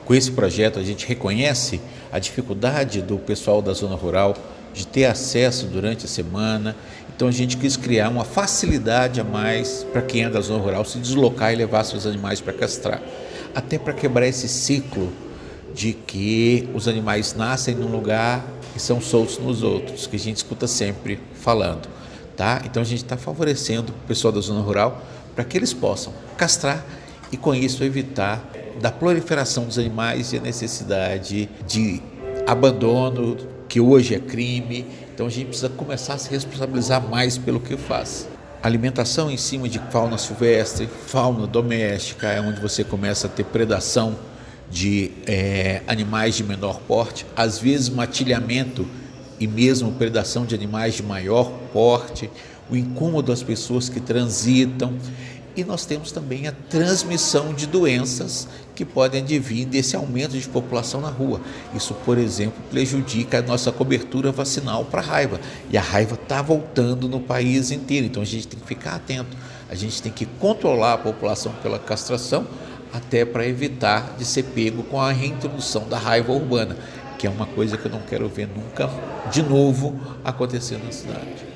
Com esse projeto, a gente reconhece a dificuldade do pessoal da zona rural de ter acesso durante a semana. Então a gente quis criar uma facilidade a mais para quem é da zona rural se deslocar e levar seus animais para castrar. Até para quebrar esse ciclo de que os animais nascem num lugar e são soltos nos outros, que a gente escuta sempre falando. Tá? Então a gente está favorecendo o pessoal da zona rural para que eles possam castrar e com isso evitar da proliferação dos animais e a necessidade de abandono, que hoje é crime. Então a gente precisa começar a se responsabilizar mais pelo que faz. Alimentação em cima de fauna silvestre, fauna doméstica, é onde você começa a ter predação de animais de menor porte, às vezes matilhamento e mesmo predação de animais de maior porte, o incômodo das pessoas que transitam. E nós temos também a transmissão de doenças que podem advir desse aumento de população na rua. Isso, por exemplo, prejudica a nossa cobertura vacinal para a raiva. E a raiva está voltando no país inteiro, então a gente tem que ficar atento. A gente tem que controlar a população pela castração, até para evitar de ser pego com a reintrodução da raiva urbana, que é uma coisa que eu não quero ver nunca de novo acontecer na cidade.